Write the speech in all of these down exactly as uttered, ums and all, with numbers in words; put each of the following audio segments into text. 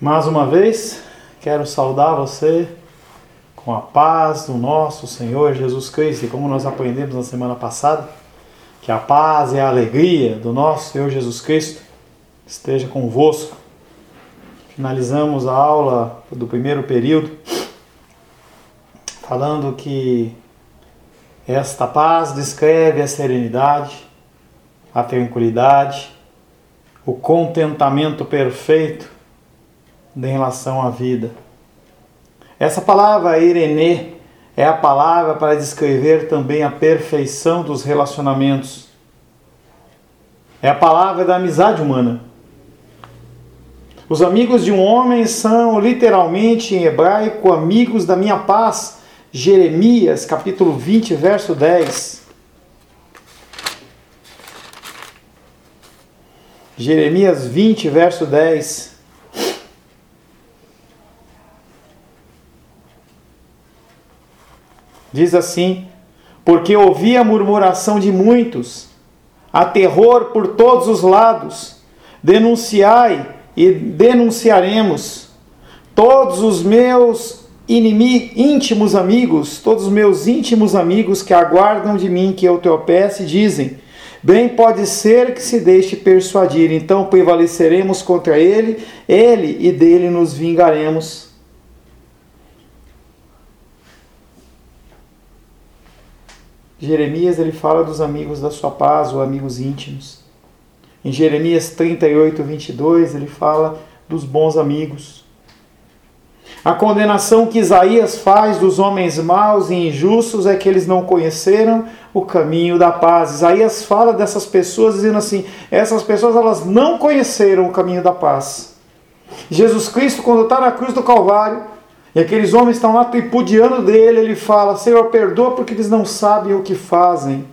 Mais uma vez, quero saudar você com a paz do nosso Senhor Jesus Cristo. E como nós aprendemos na semana passada, que a paz e a alegria do nosso Senhor Jesus Cristo esteja convosco. Finalizamos a aula do primeiro período falando que esta paz descreve a serenidade, a tranquilidade, o contentamento perfeito em relação à vida. Essa palavra Irene é a palavra para descrever também a perfeição dos relacionamentos. É a palavra da amizade humana. Os amigos de um homem são literalmente em hebraico amigos da minha paz. Jeremias capítulo vinte, verso dez. Jeremias vinte, verso dez. Diz assim: porque ouvi a murmuração de muitos, há terror por todos os lados, denunciai e denunciaremos. Todos os meus inimi- íntimos amigos, todos os meus íntimos amigos que aguardam de mim que eu tropece, dizem: bem pode ser que se deixe persuadir, então prevaleceremos contra ele, ele e dele nos vingaremos. Jeremias ele fala dos amigos da sua paz, ou amigos íntimos. Em Jeremias trinta e oito, vinte e dois, ele fala dos bons amigos. A condenação que Isaías faz dos homens maus e injustos é que eles não conheceram o caminho da paz. Isaías fala dessas pessoas dizendo assim, essas pessoas elas não conheceram o caminho da paz. Jesus Cristo, quando está na cruz do Calvário, e aqueles homens estão lá tripudiando dele, ele fala, Senhor, perdoa porque eles não sabem o que fazem.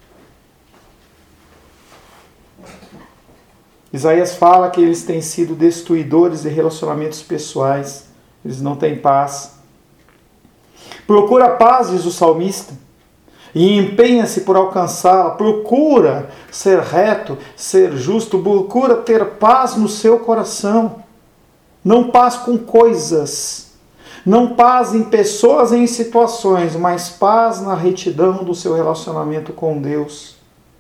Isaías fala que eles têm sido destruidores de relacionamentos pessoais. Eles não têm paz. Procura paz, diz o salmista, e empenha-se por alcançá-la. Procura ser reto, ser justo, procura ter paz no seu coração. Não paz com coisas. Não paz em pessoas e em situações, mas paz na retidão do seu relacionamento com Deus.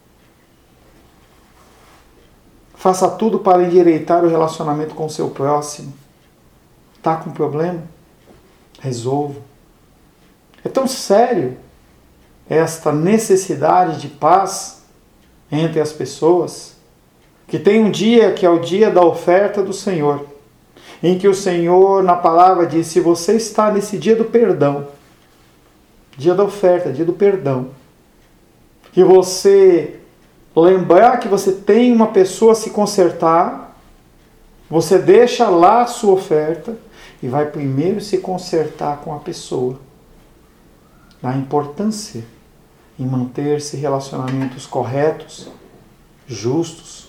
Faça tudo para endireitar o relacionamento com o seu próximo. Está com problema? Resolva. É tão sério esta necessidade de paz entre as pessoas, que tem um dia que é o dia da oferta do Senhor, em que o Senhor, na palavra, diz, se você está nesse dia do perdão, dia da oferta, dia do perdão, que você lembrar que você tem uma pessoa a se consertar, você deixa lá a sua oferta e vai primeiro se consertar com a pessoa. A importância em manter-se relacionamentos corretos, justos.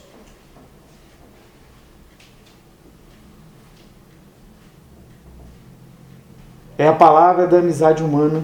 É a palavra da amizade humana.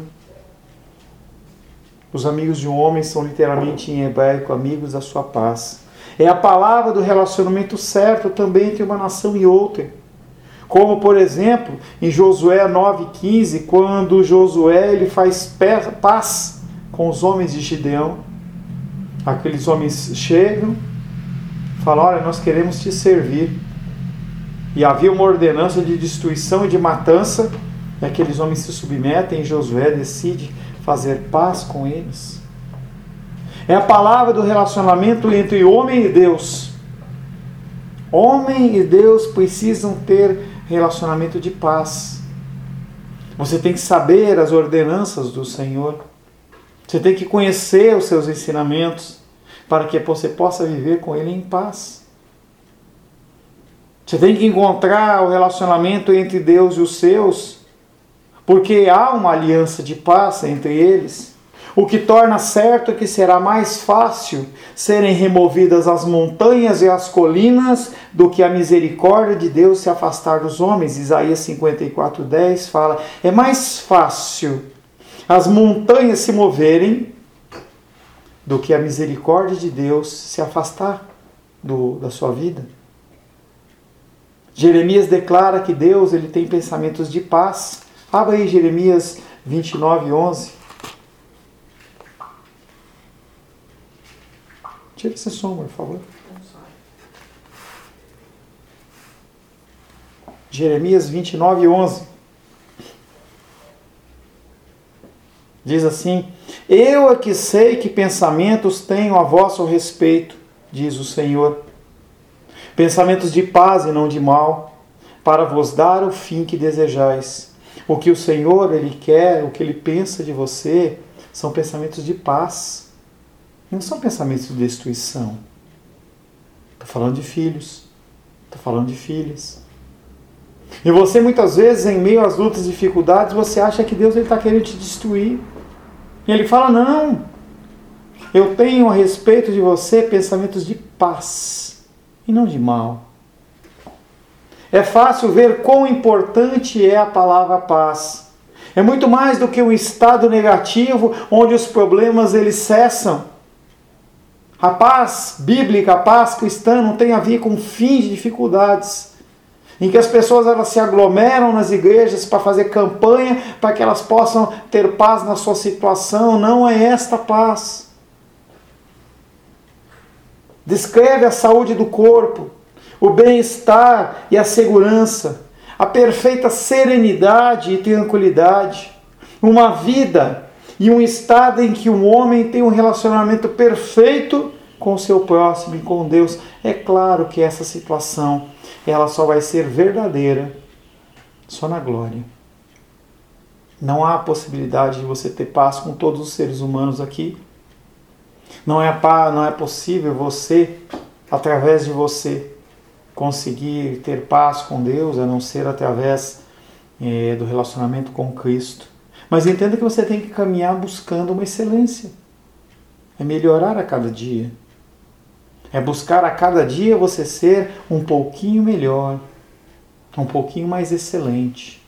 Os amigos de um homem são literalmente em hebraico amigos da sua paz. É a palavra do relacionamento certo também entre uma nação e outra. Como, por exemplo, em Josué nove, quinze, quando Josué ele faz paz com os homens de Gideão. Aqueles homens chegam, falam, olha, nós queremos te servir. E havia uma ordenança de destruição e de matança, e aqueles homens se submetem e Josué decide fazer paz com eles. É a palavra do relacionamento entre homem e Deus. Homem e Deus precisam ter relacionamento de paz. Você tem que saber as ordenanças do Senhor. Você tem que conhecer os seus ensinamentos para que você possa viver com Ele em paz. Você tem que encontrar o relacionamento entre Deus e os seus, porque há uma aliança de paz entre eles, o que torna certo que será mais fácil serem removidas as montanhas e as colinas do que a misericórdia de Deus se afastar dos homens. Isaías cinquenta e quatro, dez fala, é mais fácil as montanhas se moverem do que a misericórdia de Deus se afastar do, da sua vida. Jeremias declara que Deus ele tem pensamentos de paz. Abra aí Jeremias vinte e nove, onze. Tira esse som, por favor. Jeremias vinte e nove, onze. Diz assim: Eu é que sei que pensamentos tenho a vosso respeito, diz o Senhor. Pensamentos de paz e não de mal, para vos dar o fim que desejais. O que o Senhor ele quer, o que ele pensa de você, são pensamentos de paz. Não são pensamentos de destruição. Estou falando de filhos. Estou falando de filhas. E você muitas vezes, em meio às lutas e dificuldades, você acha que Deus está querendo te destruir. E Ele fala, não. Eu tenho a respeito de você pensamentos de paz e não de mal. É fácil ver quão importante é a palavra paz. É muito mais do que um estado negativo onde os problemas eles cessam. A paz bíblica, a paz cristã não tem a ver com fim de dificuldades. Em que as pessoas elas se aglomeram nas igrejas para fazer campanha para que elas possam ter paz na sua situação. Não é esta paz. Descreve a saúde do corpo, o bem-estar e a segurança, a perfeita serenidade e tranquilidade, uma vida e um estado em que um homem tem um relacionamento perfeito com o seu próximo e com Deus. É claro que essa situação ela só vai ser verdadeira só na glória. Não há possibilidade de você ter paz com todos os seres humanos aqui. Não é, não é possível você, através de você, conseguir ter paz com Deus, a não ser através é, do relacionamento com Cristo. Mas entenda que você tem que caminhar buscando uma excelência. É melhorar a cada dia. É buscar a cada dia você ser um pouquinho melhor, um pouquinho mais excelente.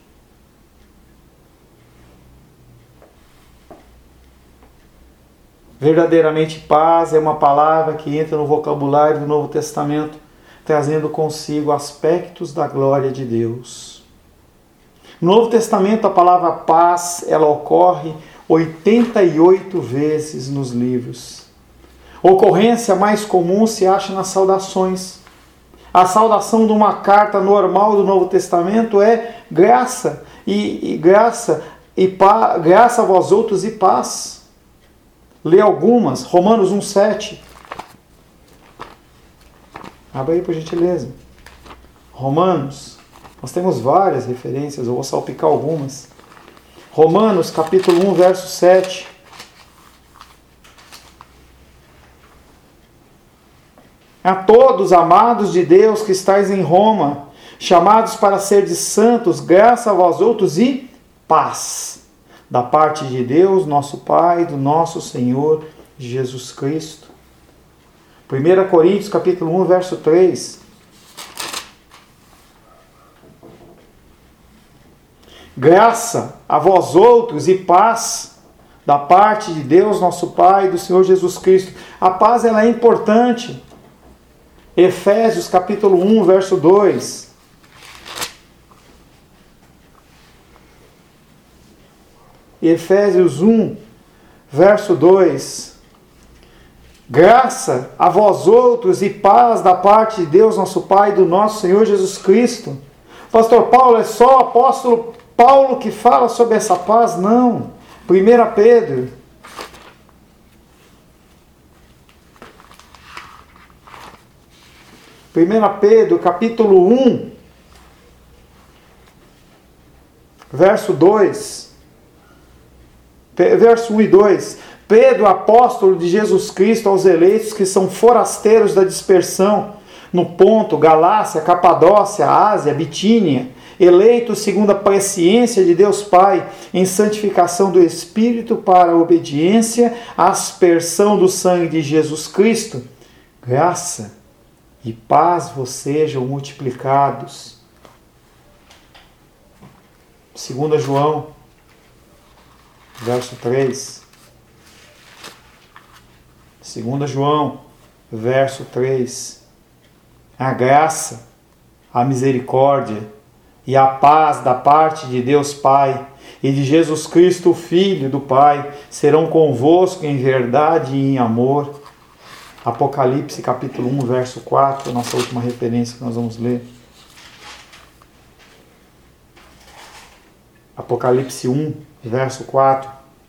Verdadeiramente paz é uma palavra que entra no vocabulário do Novo Testamento, trazendo consigo aspectos da glória de Deus. No Novo Testamento a palavra paz ela ocorre oitenta e oito vezes nos livros. A ocorrência mais comum se acha nas saudações. A saudação de uma carta normal do Novo Testamento é graça e, e graça e pa, graça a vós outros e paz. Lê algumas, Romanos um, sete. Abra aí por gentileza. Romanos, nós temos várias referências, eu vou salpicar algumas. Romanos capítulo um, verso sete. A todos, amados de Deus, que estáis em Roma, chamados para ser de santos, graça a vós outros e paz, da parte de Deus, nosso Pai, do nosso Senhor Jesus Cristo. primeira Coríntios, capítulo um, verso três. Graça a vós outros e paz, da parte de Deus, nosso Pai, e do Senhor Jesus Cristo. A paz ela é importante. Efésios capítulo um, verso dois. Efésios um, verso dois. Graça a vós outros e paz da parte de Deus, nosso Pai, e do nosso Senhor Jesus Cristo. Pastor Paulo, é só o apóstolo Paulo que fala sobre essa paz? Não. primeira Pedro. primeira Pedro, capítulo um, verso dois. Verso um e dois. Pedro, apóstolo de Jesus Cristo, aos eleitos que são forasteiros da dispersão, no Ponto, Galácia, Capadócia, Ásia, Bitínia, eleitos segundo a presciência de Deus Pai, em santificação do Espírito para a obediência à aspersão do sangue de Jesus Cristo. Graça e paz vos sejam multiplicados. segunda João, verso três. segunda João, verso três. A graça a misericórdia e a paz da parte de Deus Pai e de Jesus Cristo, o Filho do Pai, serão convosco em verdade e em amor. Apocalipse capítulo um, verso quatro, a nossa última referência que nós vamos ler. Apocalipse um, verso quatro.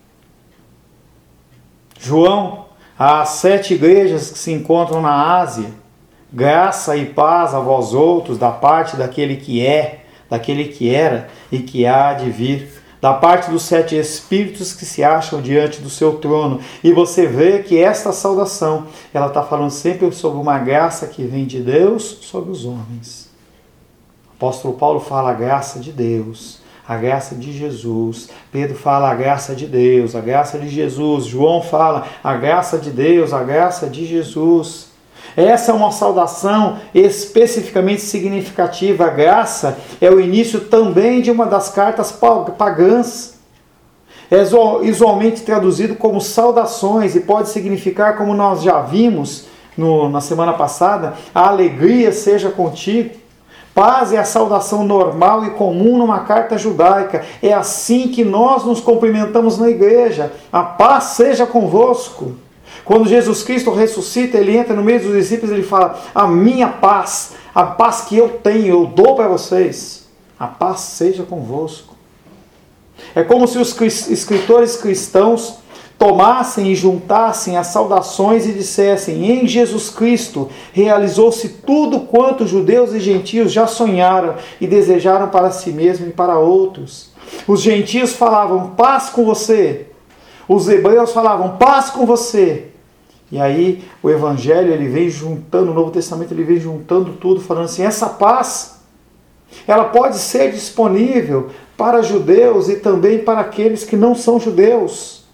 João, às sete igrejas que se encontram na Ásia, graça e paz a vós outros, da parte daquele que é, daquele que era e que há de vir, da parte dos sete espíritos que se acham diante do seu trono. E você vê que esta saudação, ela está falando sempre sobre uma graça que vem de Deus sobre os homens. O apóstolo Paulo fala a graça de Deus, a graça de Jesus. Pedro fala a graça de Deus, a graça de Jesus. João fala a graça de Deus, a graça de Jesus. Essa é uma saudação especificamente significativa. A graça é o início também de uma das cartas pagãs. É usualmente traduzido como saudações e pode significar, como nós já vimos no, na semana passada, a alegria seja contigo. Paz é a saudação normal e comum numa carta judaica. É assim que nós nos cumprimentamos na igreja. A paz seja convosco. Quando Jesus Cristo ressuscita, ele entra no meio dos discípulos e ele fala: a minha paz, a paz que eu tenho, eu dou para vocês. A paz seja convosco. É como se os escritores cristãos tomassem e juntassem as saudações e dissessem: em Jesus Cristo realizou-se tudo quanto judeus e gentios já sonharam e desejaram para si mesmos e para outros. Os gentios falavam: paz com você. Os hebreus falavam: paz com você. E aí o Evangelho, ele vem juntando, o Novo Testamento, ele vem juntando tudo, falando assim: essa paz, ela pode ser disponível para judeus e também para aqueles que não são judeus.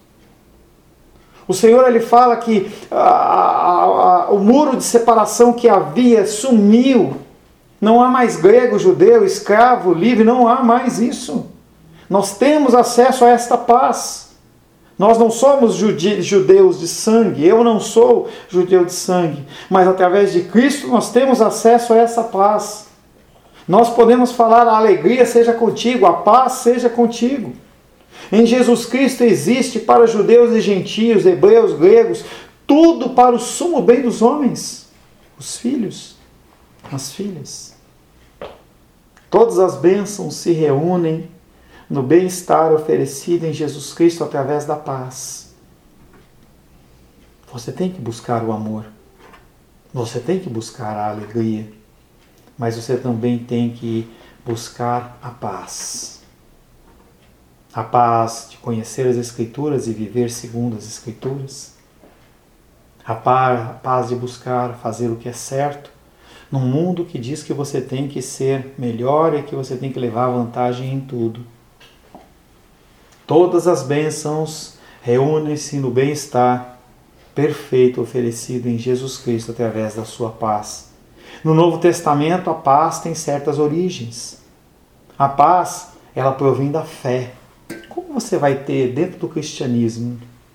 O Senhor, ele fala que a, a, a, o muro de separação que havia sumiu. Não há mais grego, judeu, escravo, livre, não há mais isso. Nós temos acesso a esta paz. Nós não somos judeus de sangue, eu não sou judeu de sangue, mas através de Cristo nós temos acesso a essa paz. Nós podemos falar: a alegria seja contigo, a paz seja contigo. Em Jesus Cristo existe para judeus e gentios, hebreus, gregos, tudo para o sumo bem dos homens, os filhos, as filhas. Todas as bênçãos se reúnem no bem-estar oferecido em Jesus Cristo através da paz. Você tem que buscar o amor. Você tem que buscar a alegria. Mas você também tem que buscar a paz. A paz de conhecer as Escrituras e viver segundo as Escrituras. A paz de buscar fazer o que é certo, num mundo que diz que você tem que ser melhor e que você tem que levar vantagem em tudo. Todas as bênçãos reúnem-se no bem-estar perfeito oferecido em Jesus Cristo através da sua paz. No Novo Testamento, a paz tem certas origens. A paz, ela provém da fé. Como você vai ter dentro do cristianismo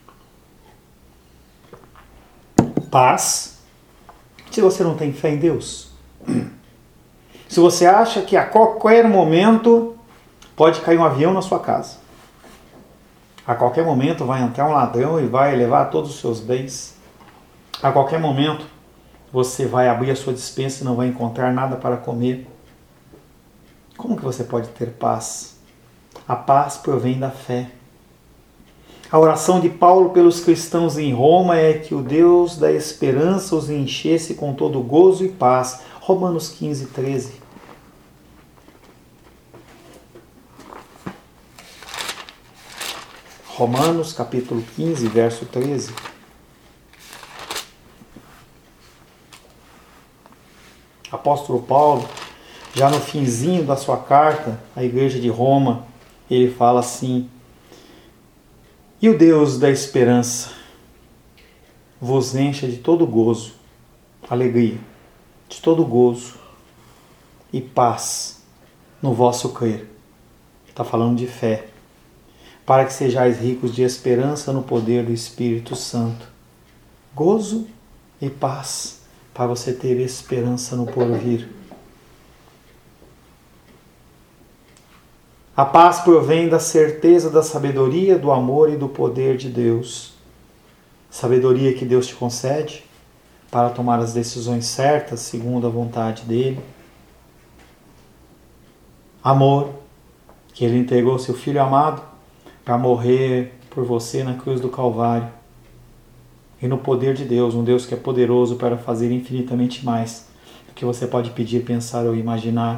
paz se você não tem fé em Deus? Se você acha que a qualquer momento pode cair um avião na sua casa, a qualquer momento vai entrar um ladrão e vai levar todos os seus bens, a qualquer momento você vai abrir a sua despensa e não vai encontrar nada para comer, como que você pode ter paz? A paz provém da fé. A oração de Paulo pelos cristãos em Roma é que o Deus da esperança os enchesse com todo gozo e paz. Romanos quinze, treze. Romanos capítulo quinze, verso treze. Apóstolo Paulo, já no finzinho da sua carta à igreja de Roma, ele fala assim: e o Deus da esperança vos encha de todo gozo, alegria, de todo gozo e paz no vosso crer. Está falando de fé. Para que sejais ricos de esperança no poder do Espírito Santo. Gozo e paz, para você ter esperança no porvir. A paz provém da certeza da sabedoria, do amor e do poder de Deus. Sabedoria que Deus te concede para tomar as decisões certas segundo a vontade dele. Amor, que ele entregou seu Filho amado para morrer por você na cruz do Calvário. E no poder de Deus, um Deus que é poderoso para fazer infinitamente mais do que você pode pedir, pensar ou imaginar.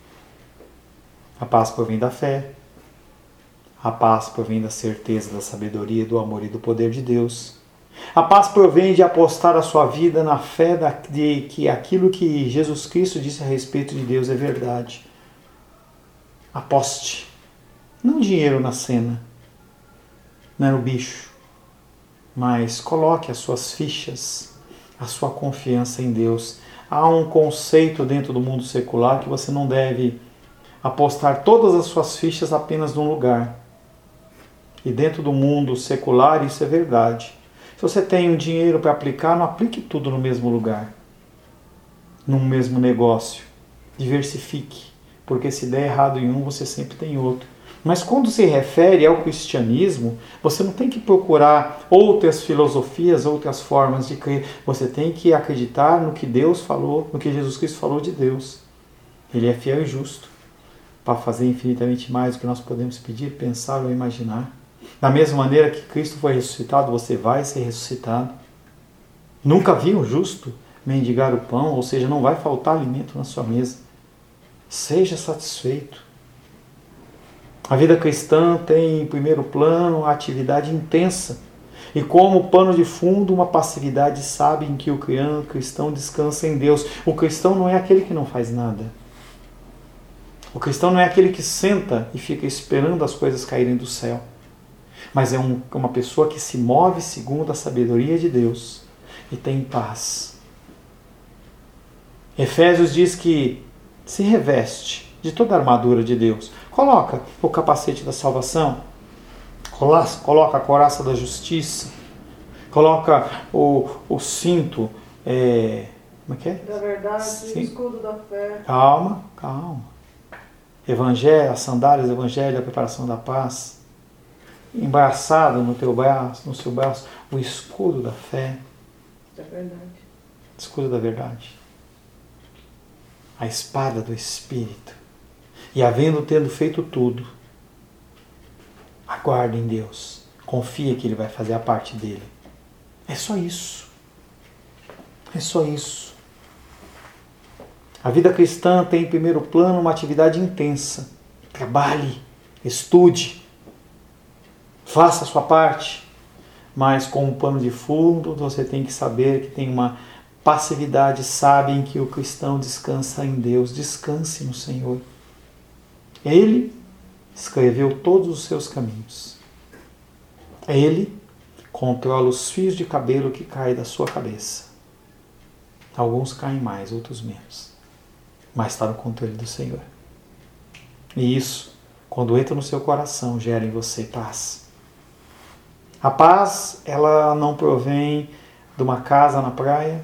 A paz provém da fé. A paz provém da certeza, da sabedoria, do amor e do poder de Deus. A paz provém de apostar a sua vida na fé de que aquilo que Jesus Cristo disse a respeito de Deus é verdade. Aposte. Não dinheiro na cena, não é no bicho, mas coloque as suas fichas, a sua confiança em Deus. Há um conceito dentro do mundo secular que você não deve apostar todas as suas fichas apenas num lugar. E dentro do mundo secular isso é verdade. Se você tem um dinheiro para aplicar, não aplique tudo no mesmo lugar, num mesmo negócio. Diversifique, porque se der errado em um, você sempre tem outro. Mas quando se refere ao cristianismo, você não tem que procurar outras filosofias, outras formas de crer. Você tem que acreditar no que Deus falou, no que Jesus Cristo falou de Deus. Ele é fiel e justo para fazer infinitamente mais do que nós podemos pedir, pensar ou imaginar. Da mesma maneira que Cristo foi ressuscitado, você vai ser ressuscitado. Nunca vi um justo mendigar o pão, ou seja, não vai faltar alimento na sua mesa. Seja satisfeito. A vida cristã tem em primeiro plano a atividade intensa e como pano de fundo uma passividade sábia em que o cristão descansa em Deus. O cristão não é aquele que não faz nada. O cristão não é aquele que senta e fica esperando as coisas caírem do céu, mas é um, uma pessoa que se move segundo a sabedoria de Deus e tem paz. Efésios diz que se reveste de toda a armadura de Deus. Coloca o capacete da salvação, coloca a couraça da justiça, coloca o, o cinto, é, como é que é? Da verdade, Sim. o escudo da fé. Calma, calma. Evangelho, as sandálias do Evangelho, a preparação da paz. Embraçado no teu braço, no seu braço, o escudo da fé. Da verdade. Escudo da verdade. A espada do Espírito. E havendo tendo feito tudo, aguarde em Deus. Confia que Ele vai fazer a parte dele. É só isso. É só isso. A vida cristã tem em primeiro plano uma atividade intensa. Trabalhe, estude, faça a sua parte. Mas com um pano de fundo, você tem que saber que tem uma passividade sábia em que o cristão descansa em Deus. Descanse no Senhor. Ele escreveu todos os seus caminhos. Ele controla os fios de cabelo que caem da sua cabeça. Alguns caem mais, outros menos. Mas está no controle do Senhor. E isso, quando entra no seu coração, gera em você paz. A paz, ela não provém de uma casa na praia,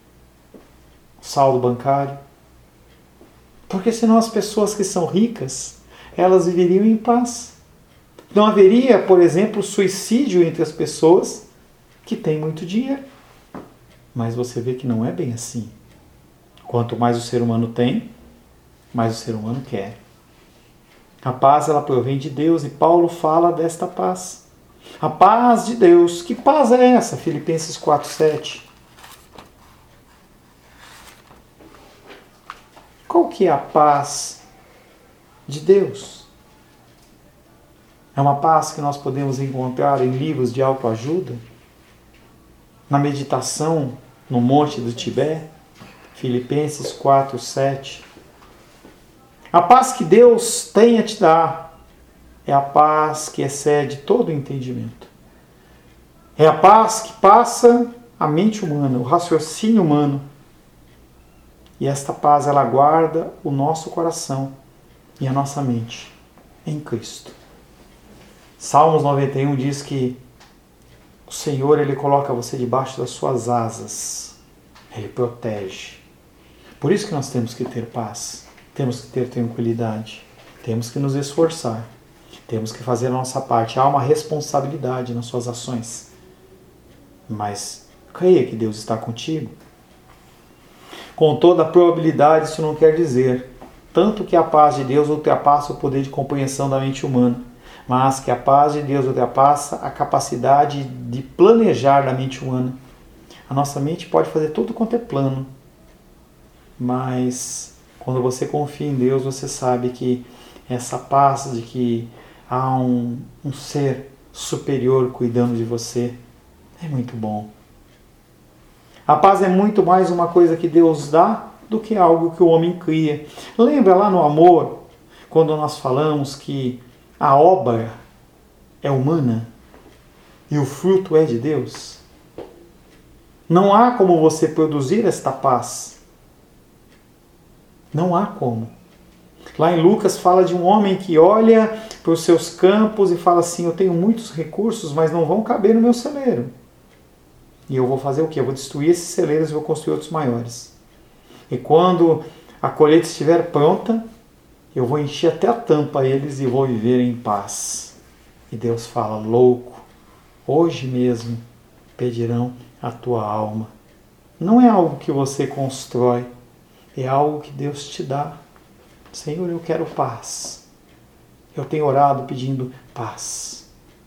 saldo bancário. Porque senão as pessoas que são ricas, elas viveriam em paz. Não haveria, por exemplo, suicídio entre as pessoas que têm muito dinheiro. Mas você vê que não é bem assim. Quanto mais o ser humano tem, mais o ser humano quer. A paz, ela provém de Deus e Paulo fala desta paz. A paz de Deus. Que paz é essa? Filipenses quatro, sete. Qual que é a paz de Deus? É uma paz que nós podemos encontrar em livros de autoajuda? Na meditação no Monte do Tibete? Filipenses quatro, sete. A paz que Deus tem a te dar é a paz que excede todo o entendimento. É a paz que passa a mente humana, o raciocínio humano. E esta paz, ela guarda o nosso coração e a nossa mente em Cristo. Salmos noventa e um diz que o Senhor, Ele coloca você debaixo das suas asas. Ele protege. Por isso que nós temos que ter paz. Temos que ter tranquilidade. Temos que nos esforçar. Temos que fazer a nossa parte. Há uma responsabilidade nas suas ações. Mas creia que Deus está contigo. Com toda a probabilidade, isso não quer dizer tanto que a paz de Deus ultrapassa o poder de compreensão da mente humana, mas que a paz de Deus ultrapassa a capacidade de planejar da mente humana. A nossa mente pode fazer tudo quanto é plano, mas quando você confia em Deus, você sabe que essa paz de que há um, um ser superior cuidando de você é muito bom. A paz é muito mais uma coisa que Deus dá do que algo que o homem cria. Lembra lá no amor, quando nós falamos que a obra é humana e o fruto é de Deus? Não há como você produzir esta paz. Não há como. Lá em Lucas fala de um homem que olha para os seus campos e fala assim: eu tenho muitos recursos, mas não vão caber no meu celeiro. E eu vou fazer o quê? Eu vou destruir esses celeiros e vou construir outros maiores. E quando a colheita estiver pronta, eu vou encher até a tampa eles e vou viver em paz. E Deus fala: louco, hoje mesmo pedirão a tua alma. Não é algo que você constrói, é algo que Deus te dá. Senhor, eu quero paz. Eu tenho orado pedindo paz.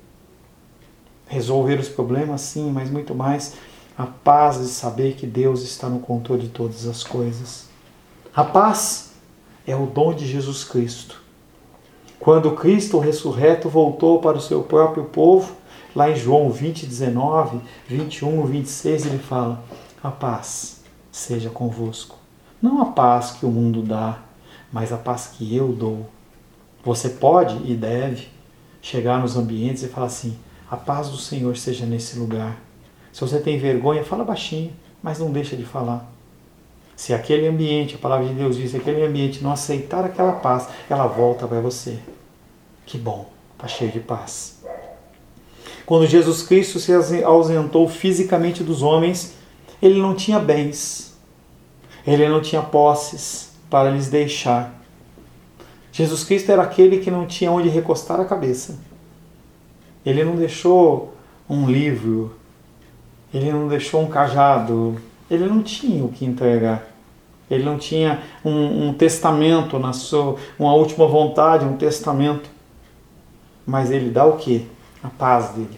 Resolver os problemas, sim, mas muito mais a paz de saber que Deus está no controle de todas as coisas. A paz é o dom de Jesus Cristo. Quando Cristo ressurreto voltou para o seu próprio povo, lá em João vinte, dezenove, vinte e um, vinte e seis, ele fala: a paz seja convosco. Não a paz que o mundo dá, mas a paz que eu dou. Você pode e deve chegar nos ambientes e falar assim: a paz do Senhor seja nesse lugar. Se você tem vergonha, fala baixinho, mas não deixa de falar. Se aquele ambiente, a palavra de Deus diz, se aquele ambiente não aceitar aquela paz, ela volta para você. Que bom, está cheio de paz. Quando Jesus Cristo se ausentou fisicamente dos homens, ele não tinha bens, ele não tinha posses para lhes deixar. Jesus Cristo era aquele que não tinha onde recostar a cabeça. Ele não deixou um livro, ele não deixou um cajado, ele não tinha o que entregar. Ele não tinha um, um testamento, na sua, uma última vontade, um testamento. Mas ele dá o quê? A paz dele.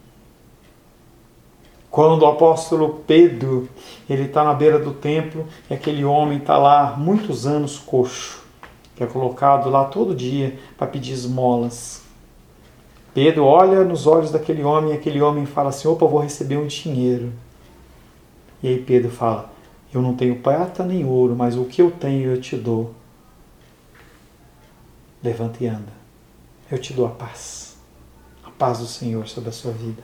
Quando o apóstolo Pedro ele está na beira do templo e aquele homem está lá muitos anos coxo, que é colocado lá todo dia para pedir esmolas. Pedro olha nos olhos daquele homem e aquele homem fala assim: opa, eu vou receber um dinheiro. E aí Pedro fala: eu não tenho prata nem ouro, mas o que eu tenho eu te dou. Levanta e anda. Eu te dou a paz. A paz do Senhor sobre a sua vida.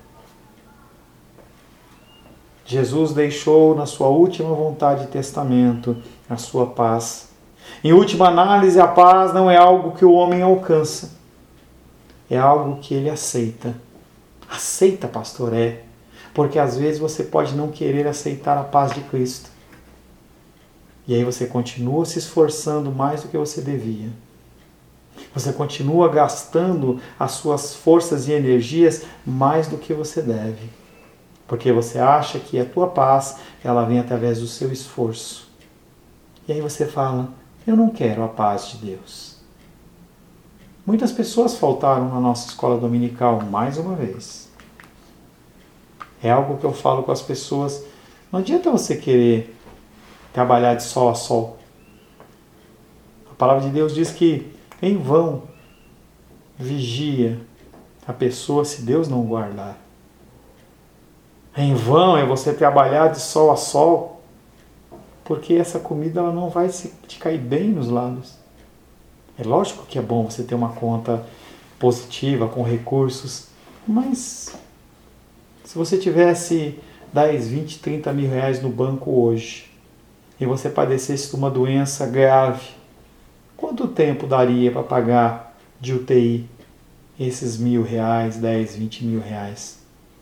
Jesus deixou na sua última vontade de testamento a sua paz. Em última análise, a paz não é algo que o homem alcança. É algo que ele aceita. Aceita, pastor, é. Porque às vezes você pode não querer aceitar a paz de Cristo. E aí você continua se esforçando mais do que você devia. Você continua gastando as suas forças e energias mais do que você deve. Porque você acha que a tua paz, ela vem através do seu esforço. E aí você fala: eu não quero a paz de Deus. Muitas pessoas faltaram na nossa escola dominical mais uma vez. É algo que eu falo com as pessoas. Não adianta você querer trabalhar de sol a sol. A palavra de Deus diz que em vão vigia a pessoa se Deus não guardar. Em vão é você trabalhar de sol a sol, porque essa comida ela não vai te cair bem nos lábios. É lógico que é bom você ter uma conta positiva, com recursos, mas se você tivesse dez, vinte, trinta mil reais no banco hoje e você padecesse de uma doença grave, quanto tempo daria para pagar de U T I esses mil reais, dez, vinte mil reais?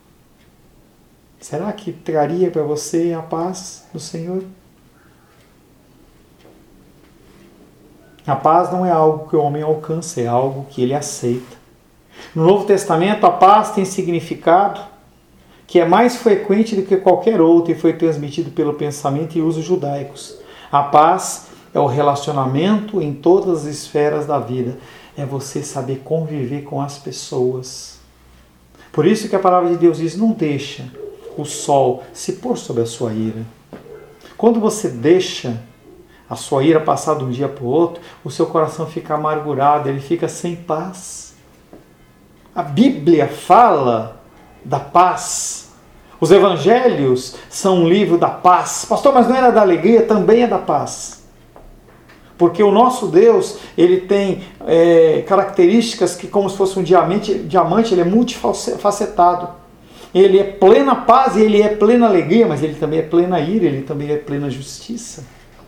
Será que traria para você a paz do Senhor? A paz não é algo que o homem alcança, é algo que ele aceita. No Novo Testamento, a paz tem significado que é mais frequente do que qualquer outro e foi transmitido pelo pensamento e usos judaicos. A paz é o relacionamento em todas as esferas da vida. É você saber conviver com as pessoas. Por isso que a palavra de Deus diz, não deixa o sol se pôr sobre a sua ira. Quando você deixa a sua ira passar de um dia para o outro, o seu coração fica amargurado, ele fica sem paz. A Bíblia fala da paz. Os evangelhos são um livro da paz. Pastor, mas não era da alegria? Também é da paz. Porque o nosso Deus, ele tem é, características que, como se fosse um diamante, diamante, ele é multifacetado. Ele é plena paz e ele é plena alegria, mas ele também é plena ira, ele também é plena justiça.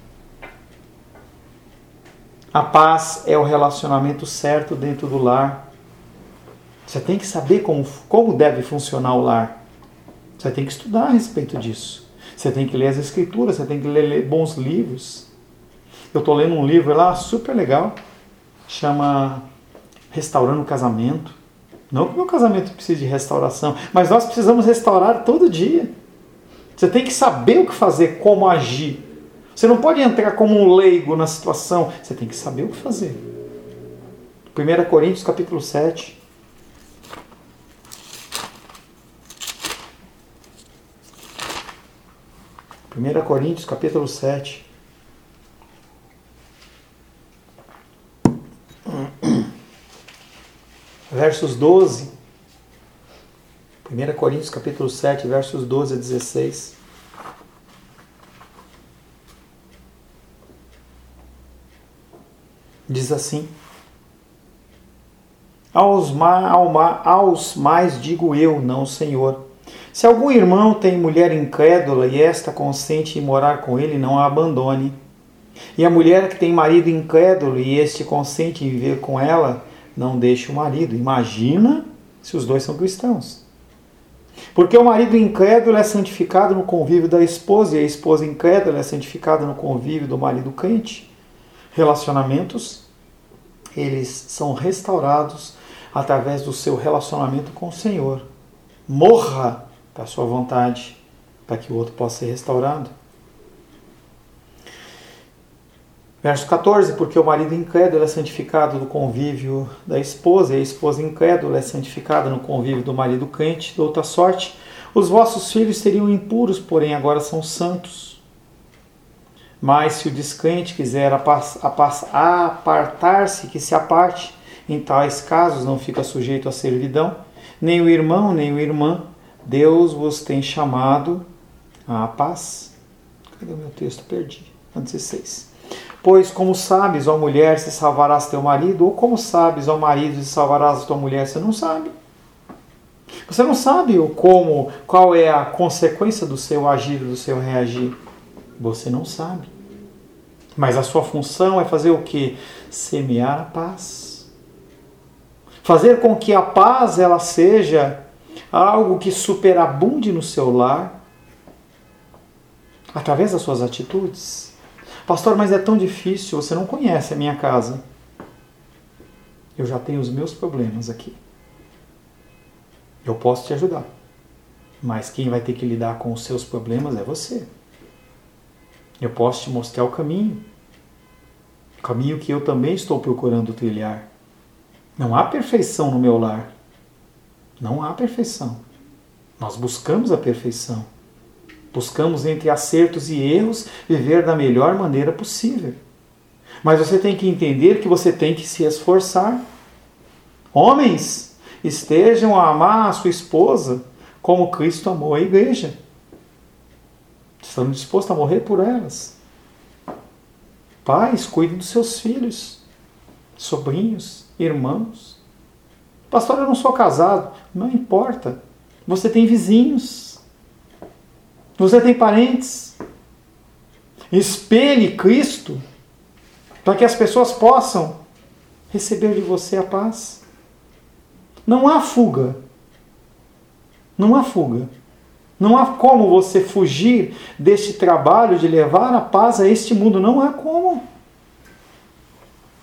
A paz é o relacionamento certo dentro do lar. Você tem que saber como, como deve funcionar o lar. Você tem que estudar a respeito disso. Você tem que ler as escrituras, você tem que ler, ler bons livros. Eu estou lendo um livro lá super legal, chama Restaurando o Casamento. Não que o meu casamento precise de restauração, mas nós precisamos restaurar todo dia. Você tem que saber o que fazer, como agir. Você não pode entrar como um leigo na situação, você tem que saber o que fazer. primeira Coríntios capítulo sete. primeira Coríntios capítulo sete. Versos doze. primeira Coríntios capítulo sete, versos doze a dezesseis. Diz assim: aos, ma, ao ma, aos mais digo eu, não o Senhor. Se algum irmão tem mulher incrédula e esta consente em morar com ele, não a abandone. E a mulher que tem marido incrédulo e este consente em viver com ela, não deixe o marido. Imagina se os dois são cristãos. Porque o marido incrédulo é santificado no convívio da esposa e a esposa incrédula é santificada no convívio do marido crente. Relacionamentos, eles são restaurados através do seu relacionamento com o Senhor. Morra para a sua vontade, para que o outro possa ser restaurado. Verso catorze, porque o marido incrédulo é santificado no convívio da esposa, e a esposa incrédula é santificada no convívio do marido crente. De outra sorte, os vossos filhos seriam impuros, porém agora são santos. Mas se o descrente quiser apartar-se, que se aparte. Em tais casos não fica sujeito à servidão, nem o irmão, nem a irmã. Deus vos tem chamado à paz. Cadê o meu texto? Perdi. dezesseis. Pois como sabes, ó mulher, se salvarás teu marido, ou como sabes, ó marido, se salvarás tua mulher, você não sabe. Você não sabe o como, qual é a consequência do seu agir, do seu reagir. Você não sabe. Mas a sua função é fazer o quê? Semear a paz. Fazer com que a paz ela seja algo que superabunde no seu lar, através das suas atitudes. Pastor, mas é tão difícil, você não conhece a minha casa. Eu já tenho os meus problemas aqui. Eu posso te ajudar. Mas quem vai ter que lidar com os seus problemas é você. Eu posso te mostrar o caminho. O caminho que eu também estou procurando trilhar. Não há perfeição no meu lar. Não há perfeição. Nós buscamos a perfeição. Buscamos entre acertos e erros viver da melhor maneira possível. Mas você tem que entender que você tem que se esforçar. Homens, estejam a amar a sua esposa como Cristo amou a igreja. Estão dispostos a morrer por elas. Pais, cuidem dos seus filhos, sobrinhos, irmãos. Pastor, eu não sou casado. Não importa. Você tem vizinhos. Você tem parentes. Espelhe Cristo para que as pessoas possam receber de você a paz. Não há fuga. Não há fuga. Não há como você fugir deste trabalho de levar a paz a este mundo. Não há como.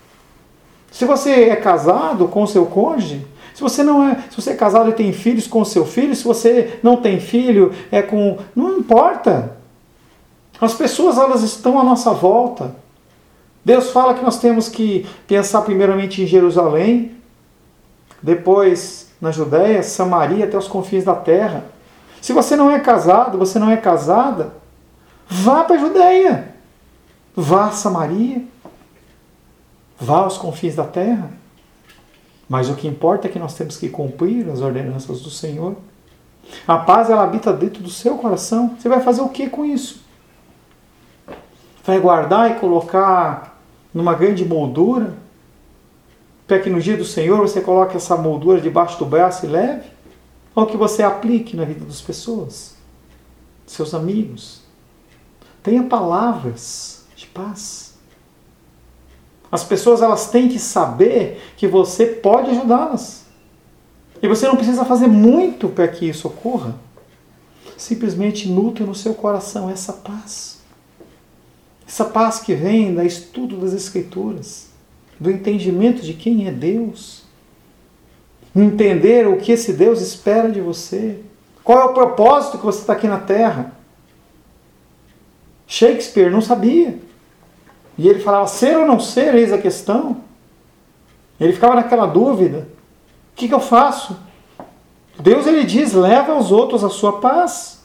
Se você é casado com o seu cônjuge, se você não é, se você é casado e tem filhos com o seu filho, se você não tem filho, é com, não importa. As pessoas, elas estão à nossa volta. Deus fala que nós temos que pensar primeiramente em Jerusalém, depois na Judéia, Samaria, até os confins da terra. Se você não é casado, você não é casada, vá para a Judéia, vá a Samaria, vá aos confins da terra. Mas o que importa é que nós temos que cumprir as ordenanças do Senhor. A paz, ela habita dentro do seu coração. Você vai fazer o que com isso? Vai guardar e colocar numa grande moldura, para que no dia do Senhor você coloque essa moldura debaixo do braço e leve? Ou que você aplique na vida das pessoas, seus amigos? Tenha palavras de paz. As pessoas, elas têm que saber que você pode ajudá-las. E você não precisa fazer muito para que isso ocorra. Simplesmente nutre no seu coração essa paz. Essa paz que vem do estudo das Escrituras, do entendimento de quem é Deus. Entender o que esse Deus espera de você. Qual é o propósito que você está aqui na Terra. Shakespeare não sabia. E ele falava, ser ou não ser, eis a questão. Ele ficava naquela dúvida. O que, que eu faço? Deus, ele diz, leva aos outros a sua paz.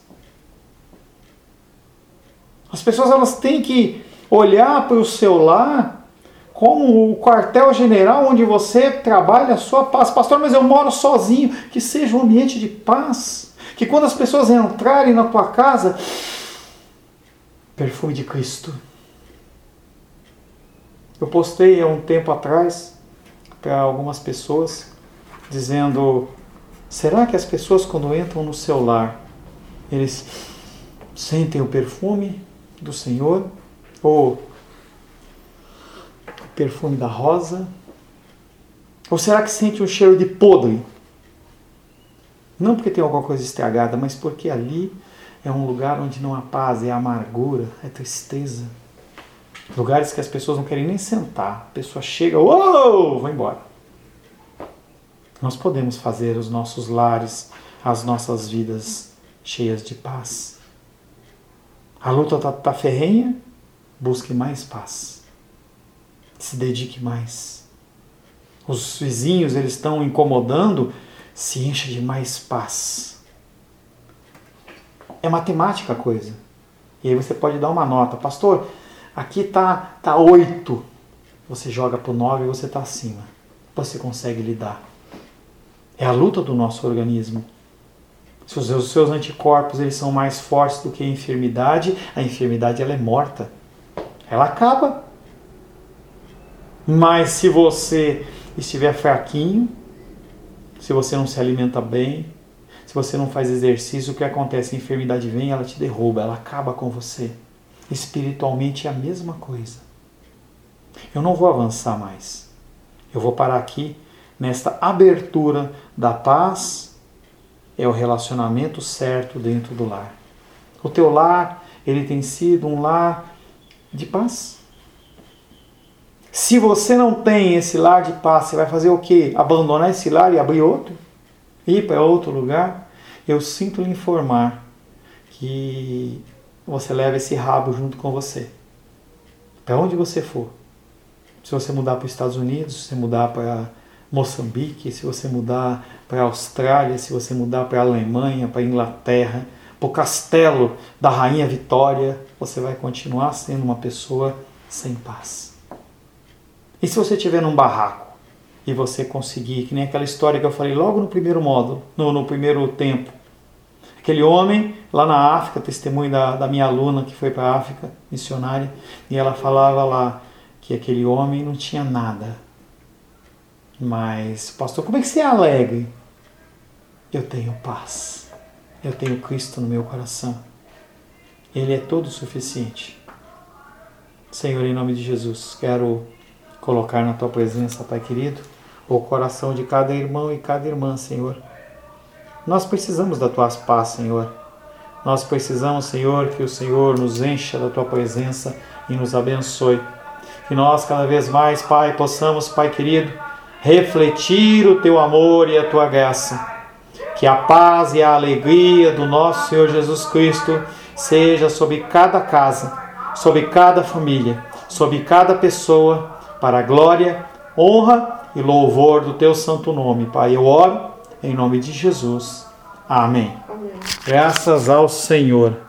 As pessoas, elas têm que olhar para o seu lar como o quartel-general onde você trabalha a sua paz. Pastor, mas eu moro sozinho. Que seja um ambiente de paz. Que quando as pessoas entrarem na tua casa, perfume de Cristo. Eu postei há um tempo atrás para algumas pessoas, dizendo, será que as pessoas quando entram no seu lar, eles sentem o perfume do Senhor? Ou o perfume da rosa? Ou será que sente um cheiro de podre? Não porque tem alguma coisa estragada, mas porque ali é um lugar onde não há paz, é amargura, é tristeza. Lugares que as pessoas não querem nem sentar. A pessoa chega, uou, vai embora. Nós podemos fazer os nossos lares, as nossas vidas cheias de paz. A luta está tá ferrenha, busque mais paz. Se dedique mais. Os vizinhos, eles estão incomodando, se encha de mais paz. É matemática a coisa. E aí você pode dar uma nota. Pastor, aqui está tá oito. Você joga para o nove e você está acima. Você consegue lidar. É a luta do nosso organismo. Se os seus, seus anticorpos, eles são mais fortes do que a enfermidade, a enfermidade, ela é morta. Ela acaba. Mas se você estiver fraquinho, se você não se alimenta bem, se você não faz exercício, o que acontece? A enfermidade vem, ela te derruba, ela acaba com você. Espiritualmente é a mesma coisa. Eu não vou avançar mais. Eu vou parar aqui nesta abertura da paz. É o relacionamento certo dentro do lar. O teu lar, ele tem sido um lar de paz. Se você não tem esse lar de paz, você vai fazer o quê? Abandonar esse lar e abrir outro? Ir para outro lugar? Eu sinto lhe informar que você leva esse rabo junto com você. Para onde você for. Se você mudar para os Estados Unidos, se você mudar para Moçambique, se você mudar para a Austrália, se você mudar para a Alemanha, para a Inglaterra, para o castelo da Rainha Vitória, você vai continuar sendo uma pessoa sem paz. E se você estiver num barraco e você conseguir, que nem aquela história que eu falei logo no primeiro módulo, no, no primeiro tempo, aquele homem lá na África, testemunho da, da minha aluna que foi para a África, missionária, e ela falava lá que aquele homem não tinha nada. Mas, pastor, como é que você é alegre? Eu tenho paz. Eu tenho Cristo no meu coração. Ele é todo suficiente. Senhor, em nome de Jesus, quero colocar na Tua presença, Pai querido, o coração de cada irmão e cada irmã, Senhor. Nós precisamos da Tua paz, Senhor. Nós precisamos, Senhor, que o Senhor nos encha da Tua presença e nos abençoe. Que nós cada vez mais, Pai, possamos, Pai querido, refletir o Teu amor e a Tua graça. Que a paz e a alegria do nosso Senhor Jesus Cristo seja sobre cada casa, sobre cada família, sobre cada pessoa, para a glória, honra e louvor do Teu santo nome. Pai, eu oro em nome de Jesus. Amém. Amém. Graças ao Senhor.